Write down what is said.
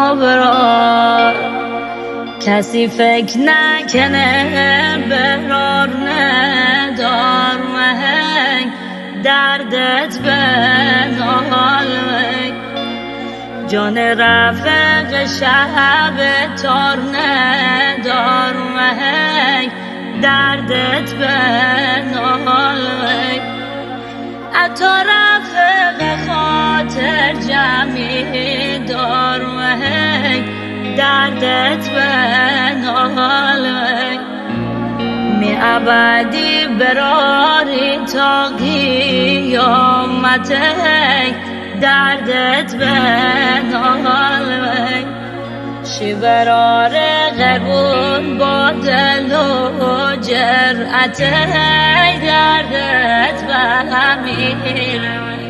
برار کسی فکر نکنه برار ندار مهنگ دردت بنال جان رفق شب تار ندار مهنگ دردت بنال عطا رفق خاطر جمعی دار مهنگ دردت بنال می ابدی براری تا قیامت دردت بنال شی برار قربون با دل و جرأت دردت بنال